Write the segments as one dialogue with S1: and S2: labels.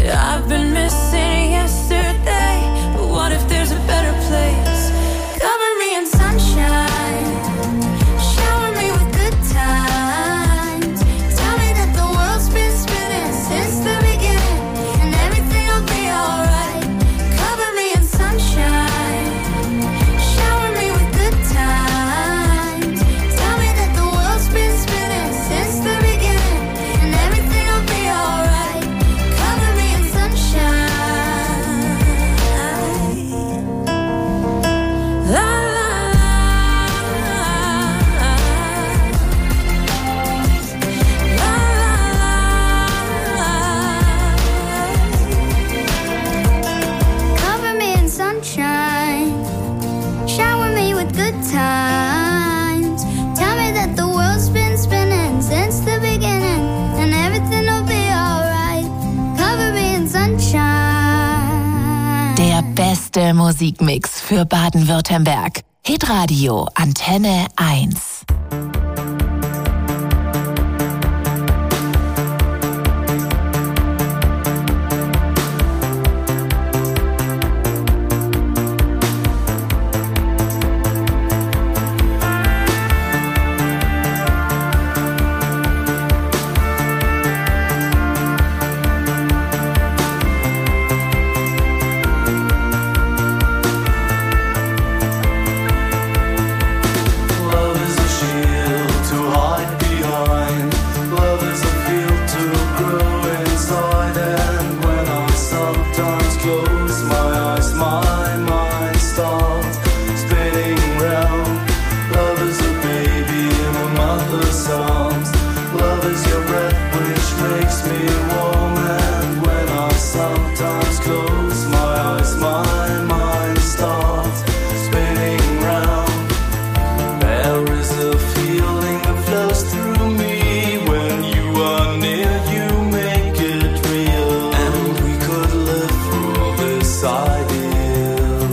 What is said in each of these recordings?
S1: I've been missing yesterday, but what if there's a better place? Cover me in sunshine, shower me with good times. Tell me that the world's been spinning since the beginning, and everything will be alright. Cover me in sunshine, shower me with good times. Tell me that the world's been spinning since the beginning, and everything will be alright. Cover me in sunshine. La la Cover me in sunshine, shower me with good times. Tell me that the world's been spinning since the beginning, and everything will be alright. Cover me in sunshine.
S2: Der beste Musikmix für Baden-Württemberg. Hitradio Antenne 1.
S3: Love is a shield to hide behind. Love is a field to grow inside. And when I sometimes close my eyes, my mind starts spinning round. Love is a baby in a mother's arms. Love is your breath which makes me warm. And when I sometimes close my eyes, my mind starts spinning round. There is a feeling that flows through me when you are near, you make it real. And we could live through this ideal.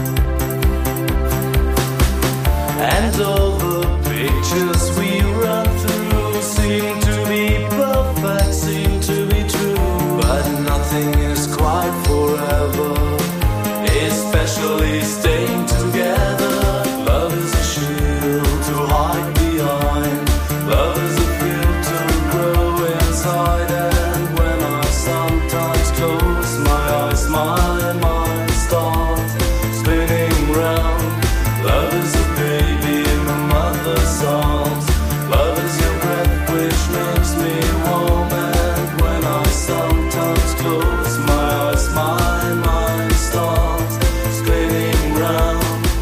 S3: And all the pictures we run through seem to be perfect, seem to be true. But nothing is quite forever, especially staying together. Love is a shield to hide behind. Love is a field to grow inside. And when I sometimes close my eyes, my mind starts spinning round. Love is a baby in a mother's arms. Love is your breath which makes me warm. And when I sometimes close my eyes, my mind starts spinning round.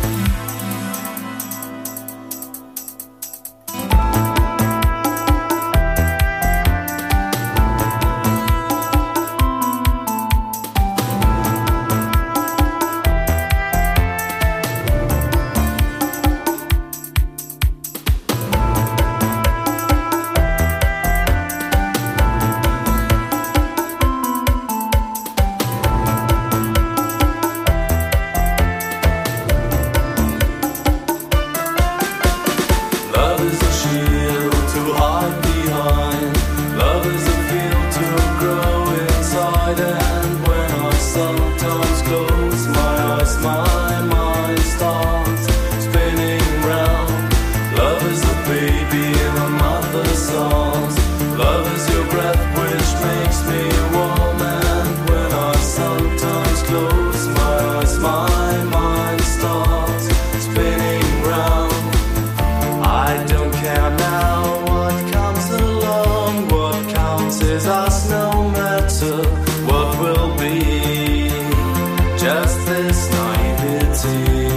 S3: Love is a shield to hide behind. Love is a field to grow inside. And when I sometimes close my eyes, my mind starts spinning round. Love is a baby in a mother's arms. Love is your breath which makes me warm. And when I sometimes close my eyes, my mind starts spinning round. I don't care now what comes along. What counts is us, no matter what will be. Just this naivety.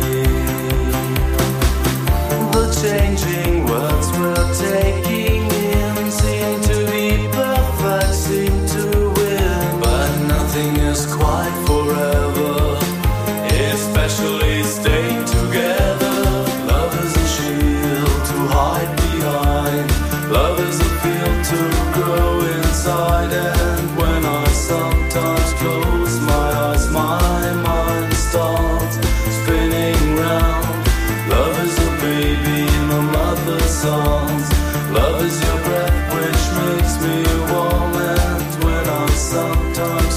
S3: The changing words we're taking in seem to be perfect, seem to win. But nothing is quite forever, especially staying together. Love is a shield to hide behind. Love is a field to grow inside. And when I sometimes close my eyes, my mind starts spinning round. Love is a baby in a mother's arms. Love is your breath which makes me warm. And when I sometimes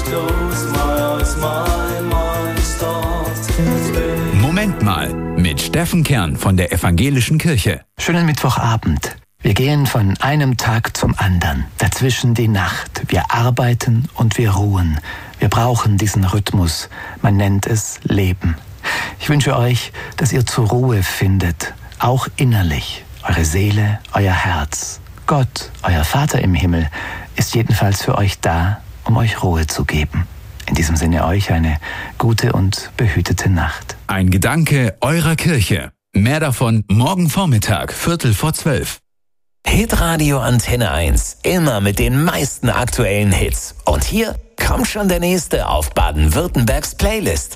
S4: Steffen Kern von der Evangelischen Kirche.
S5: Schönen Mittwochabend. Wir gehen von einem Tag zum anderen, dazwischen die Nacht. Wir arbeiten und wir ruhen. Wir brauchen diesen Rhythmus. Man nennt es Leben. Ich wünsche euch, dass ihr zur Ruhe findet, auch innerlich. Eure Seele, euer Herz. Gott, euer Vater im Himmel, ist jedenfalls für euch da, um euch Ruhe zu geben. In diesem Sinne euch eine gute und behütete Nacht.
S4: Ein Gedanke eurer Kirche. Mehr davon morgen Vormittag, 11:45.
S6: Hitradio Antenne 1, immer mit den meisten aktuellen Hits. Und hier kommt schon der nächste auf Baden-Württembergs Playlist.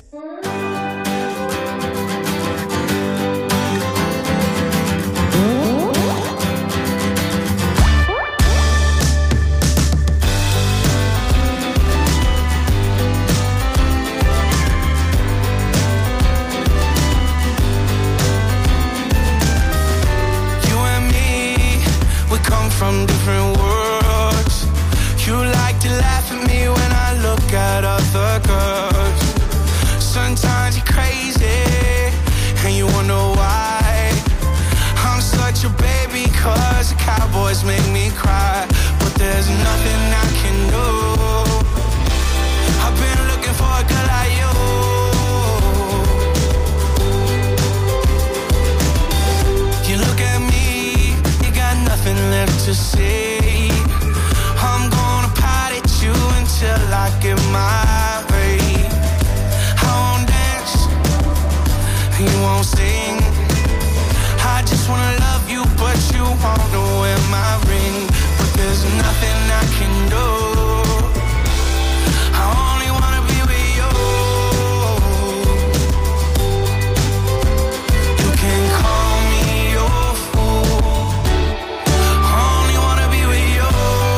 S3: From different worlds. You like to laugh at me when I look at other girls. Sometimes you're crazy and you wonder why. I'm such a baby cause the Cowboys make me cry. But there's nothing I can do. I've been looking for a girl like you. You look at me, you got nothing left to say. I'm gonna pout at you until I get my way. I won't dance, you won't sing. I just wanna love you, but you won't wear my ring. But there's nothing I can do. I only wanna be with you. You can call me your fool. Only wanna be with you.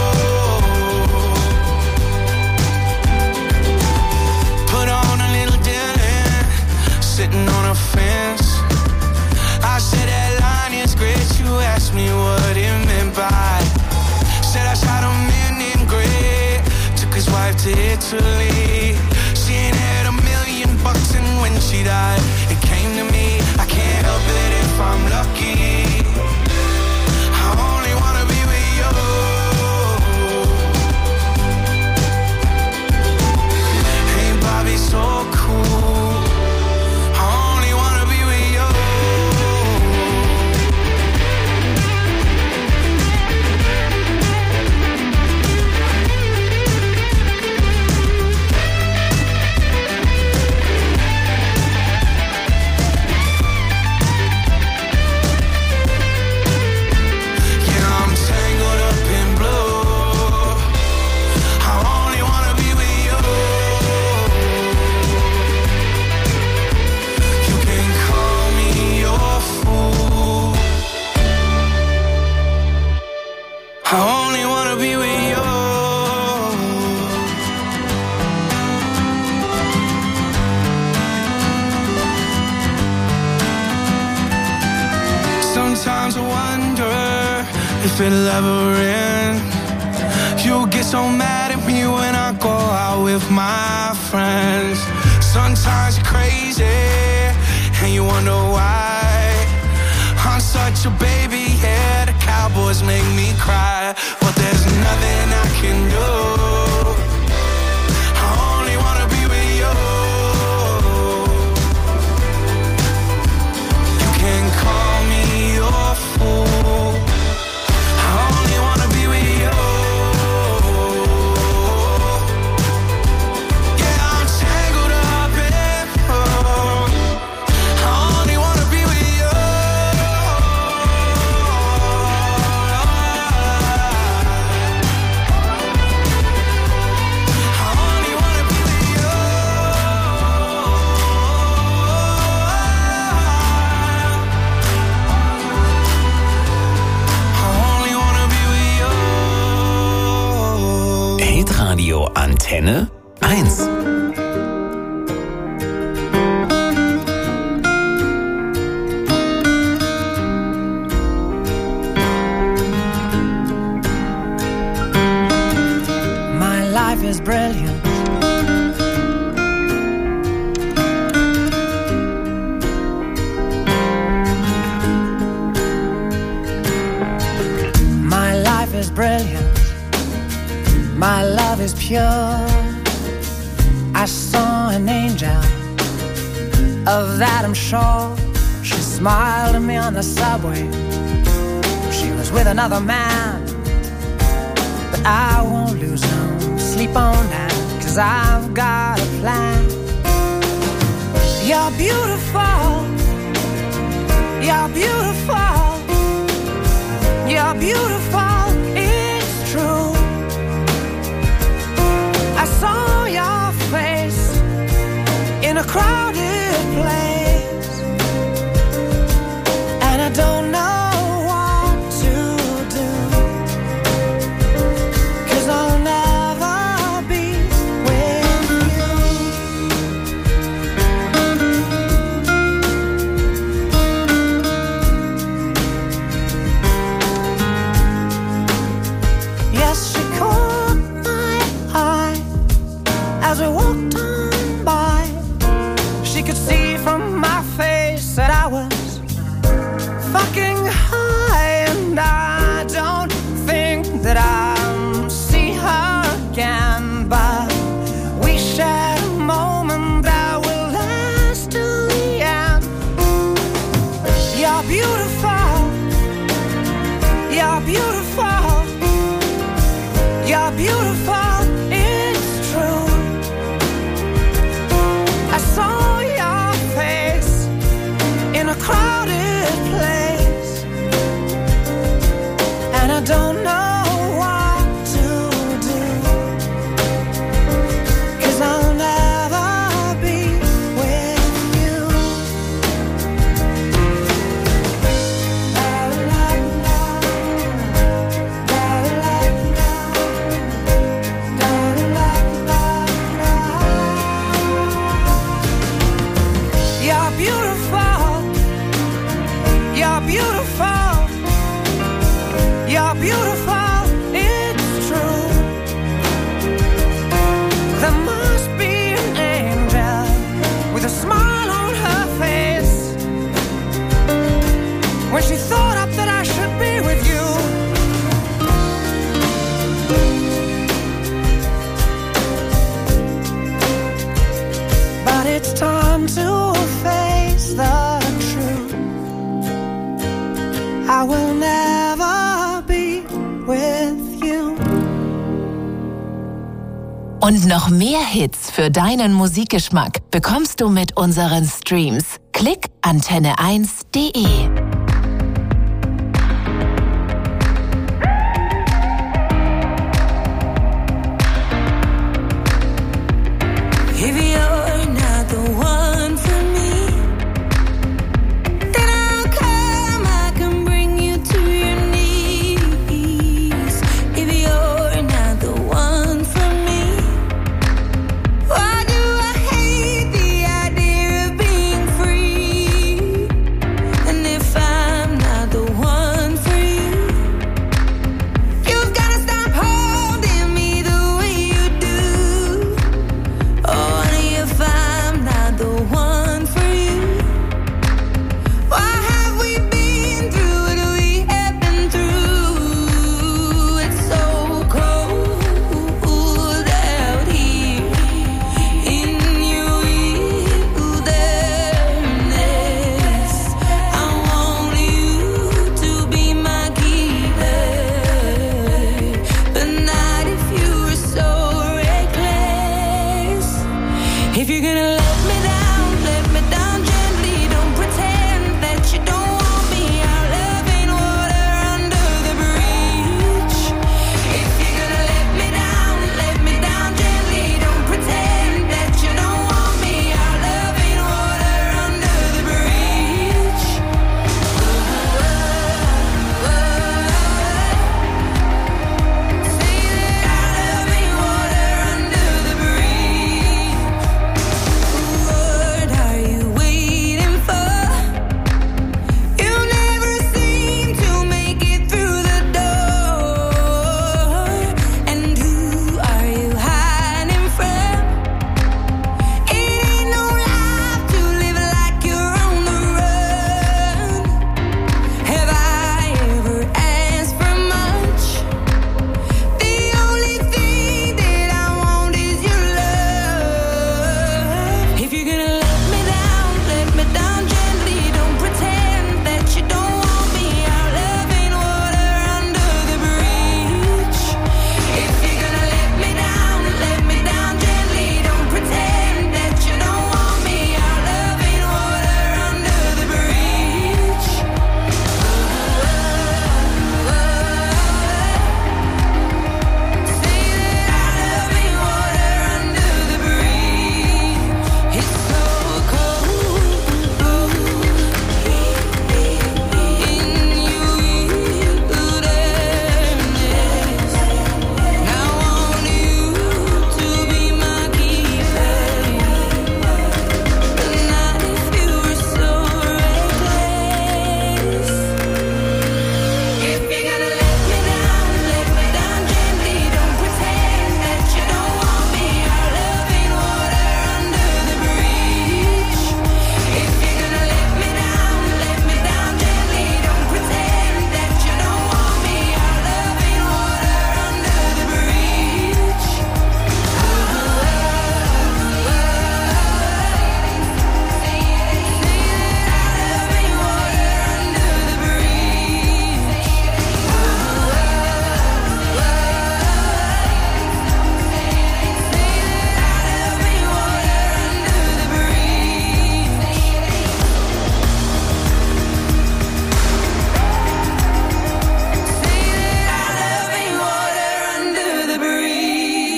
S3: Put on a little dinner, sitting on a fence. I said that line is great. You asked me what it meant by. Said I shot him in gray. Took his wife to Italy. She ain't had $1 million, and when she died, it came to me. I can't help it if I'm lucky. I only wanna be with you. Hey, Bobby, so cool. I only wanna be with you. Yeah, I'm tangled up in blue. I only wanna be with you. You can call me your fool. I only wanna be with you. Sometimes I wonder if it'll ever end. You get so mad at me when I go out with my friends. Sometimes you're crazy and you wonder why. I'm such a baby, yeah, the Cowboys make me cry. But there's nothing I can do. I only wanna be with you. You can call me your fool. I only wanna be with you. Yeah, I'm tangled up in blue. I only wanna be with you. I only wanna be with you. I only wanna be with you.
S6: Hitradio Antenne 1.
S7: My life is brilliant. My love is pure. I saw an angel, of that I'm sure. She smiled at me on the subway. She was with another man, but I won't lose no sleep on that, 'cause I've got a plan. You're beautiful. You're beautiful. You're beautiful. It's true. I saw your face in a crowded place, and I don't know what to do, 'cause I'll never be with you. Yes, she caught my eye as we walked on by. She could see from my face that I was fucking high, and I don't think that I'll see her again, but we shared a moment that will last till the end. You're beautiful. You're beautiful. You're beautiful. It's true. I saw your face in a crowded place, and I don't know what to do, 'cause I'll never be with you. You're beautiful. You're beautiful. You're beautiful. It's true. There must be an angel with a smile on her face when she thought up that I should be with you. But it's time to face the truth. I will never be with you.
S2: Und noch mehr Hits für deinen Musikgeschmack bekommst du mit unseren Streams. Klick antenne1.de.
S1: If you're not the one for me, then I'll come, I can bring you to your knees. If you're not the one for me, why do I hate the idea of being free? And if I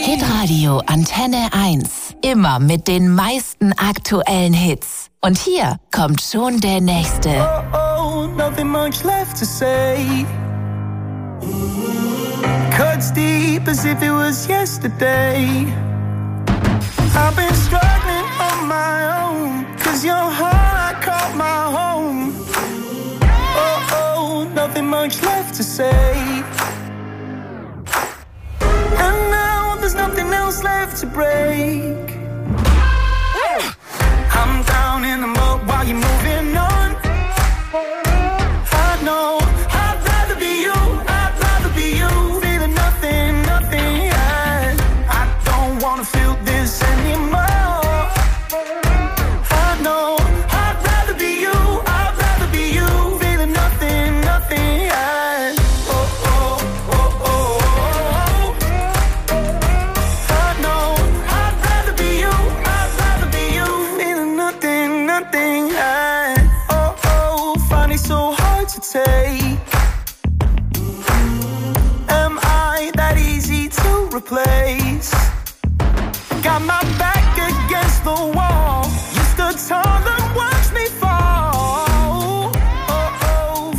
S2: Hitradio Antenne 1. Immer mit den meisten aktuellen Hits. Und hier kommt schon der nächste.
S3: Oh, nothing much left to say. Cuts deep as if it was yesterday. I've been struggling on my own, 'cause your heart caught my home. Oh, nothing much left to say. And now there's nothing else left to break. I'm down in the mud while you're moving on. I know I'd rather be you, I'd rather be you. Feeling nothing, nothing, yeah. I don't wanna feel this anymore. I know I'd rather be you, I'd rather be you. Feeling nothing, nothing, yeah. Oh, oh, oh, oh, oh. I know I'd rather be you, I'd rather be you. Feeling nothing, nothing, yeah. Oh, find it so hard to take. Am I that easy to replace? Got my back against the wall. You stood tall and watched me fall. Oh.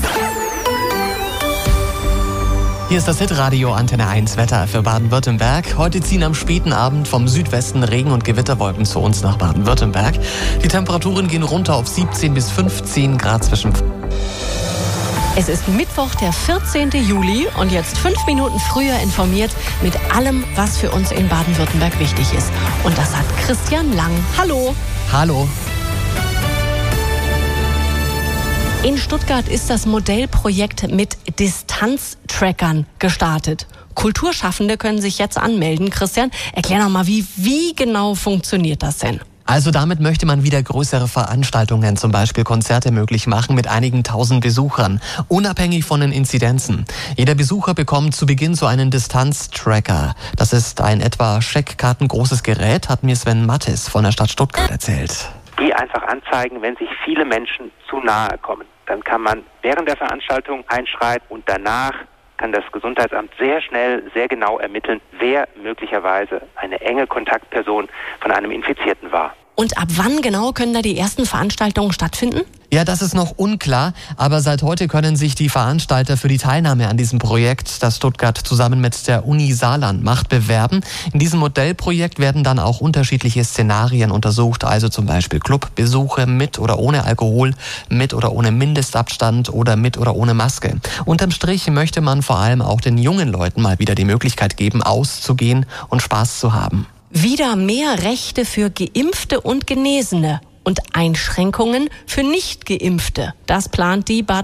S8: Hier ist das Hitradio Antenne 1 Wetter für Baden-Württemberg. Heute ziehen am späten Abend vom Südwesten Regen- und Gewitterwolken zu uns nach Baden-Württemberg. Die Temperaturen gehen runter auf 17 bis 15 Grad zwischen.
S9: Es ist Mittwoch, der 14. Juli und jetzt 5 Minuten früher informiert mit allem, was für uns in Baden-Württemberg wichtig ist. Und das hat Christian Lang. Hallo.
S8: Hallo.
S9: In Stuttgart ist das Modellprojekt mit Distanztrackern gestartet. Kulturschaffende können sich jetzt anmelden. Christian, erklär noch mal, wie genau funktioniert das denn?
S8: Also damit möchte man wieder größere Veranstaltungen, zum Beispiel Konzerte möglich machen mit einigen tausend Besuchern, unabhängig von den Inzidenzen. Jeder Besucher bekommt zu Beginn so einen Distanztracker. Das ist ein etwa scheckkartengroßes Gerät, hat mir Sven Mattes von der Stadt Stuttgart erzählt.
S10: Die einfach anzeigen, wenn sich viele Menschen zu nahe kommen. Dann kann man während der Veranstaltung einschreiten und danach kann das Gesundheitsamt sehr schnell, sehr genau ermitteln, wer möglicherweise eine enge Kontaktperson von einem Infizierten war.
S9: Und ab wann genau können da die ersten Veranstaltungen stattfinden?
S8: Ja, das ist noch unklar, aber seit heute können sich die Veranstalter für die Teilnahme an diesem Projekt, das Stuttgart zusammen mit der Uni Saarland macht, bewerben. In diesem Modellprojekt werden dann auch unterschiedliche Szenarien untersucht, also zum Beispiel Clubbesuche mit oder ohne Alkohol, mit oder ohne Mindestabstand oder mit oder ohne Maske. Unterm Strich möchte man vor allem auch den jungen Leuten mal wieder die Möglichkeit geben, auszugehen und Spaß zu haben.
S9: Wieder mehr Rechte für Geimpfte und Genesene und Einschränkungen für Nicht-Geimpfte. Das plant die